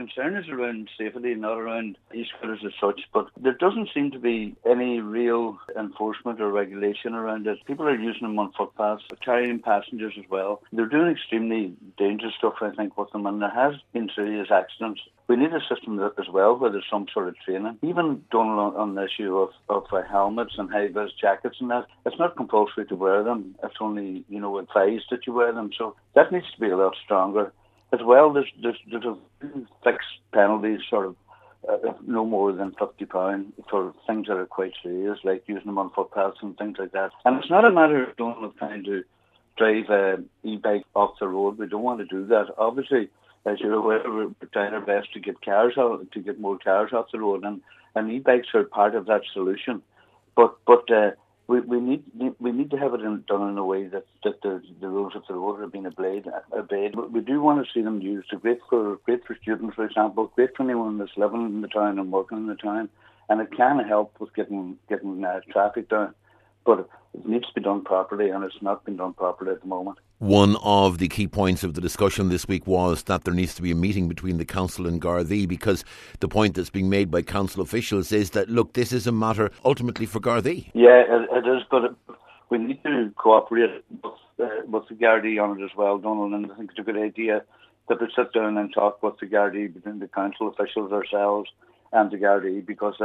concern is around safety, not around e-scooters as such, but there doesn't seem to be any real enforcement or regulation around it. People are using them on footpaths, carrying passengers as well. They're doing extremely dangerous stuff, I think, with them, and there has been serious accidents. We need a system as well where there's some sort of training. Even Donald, on the issue of helmets and high-vis jackets and that, it's not compulsory to wear them. It's only, advised that you wear them. So that needs to be a lot stronger. As well, there's a fixed penalties, sort of no more than £50 for things that are quite serious, like using them on footpaths and things like that. And it's not a matter of trying to drive an e-bike off the road. We don't want to do that. Obviously, as you're aware, we're trying our best to get more cars off the road, and e-bikes are part of that solution. But we need to have it done in a way that the rules of the road are being obeyed. We do want to see them used. Great for students, for example. Great for anyone that's living in the town and working in the town, and it can help with getting traffic down. But it needs to be done properly, and it's not been done properly at the moment. One of the key points of the discussion this week was that there needs to be a meeting between the council and Gardaí, because the point that's being made by council officials is that, look, this is a matter ultimately for Gardaí. Yeah, it is, but we need to cooperate with the Gardaí on it as well, Donald, and I think it's a good idea that we sit down and talk with the Gardaí, between the council officials ourselves and the Gardaí, because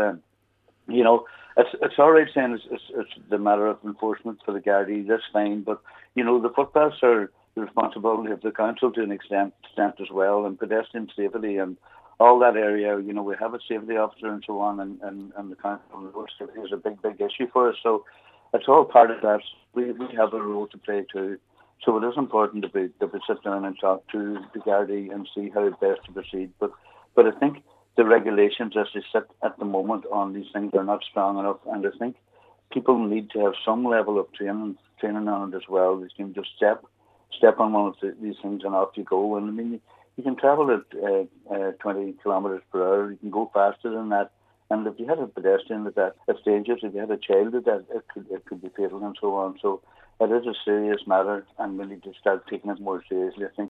it's all right saying it's the matter of enforcement for the Gardaí. That's fine, but the footpaths are the responsibility of the council to an extent as well, and pedestrian safety and all that area. We have a safety officer and so on, and the council road safety is a big issue for us. So it's all part of that. We have a role to play too. So it is important that we sit down and talk to the Gardaí and see how best to proceed. But I think the regulations as they sit at the moment on these things are not strong enough, and I think people need to have some level of training on it as well. They can just step on one of these things and off you go. And I mean, you can travel at 20 kilometres per hour. You can go faster than that. And if you had a pedestrian it's dangerous. If you had a child at that, it could be fatal and so on. So it is a serious matter, and we need to start taking it more seriously, I think.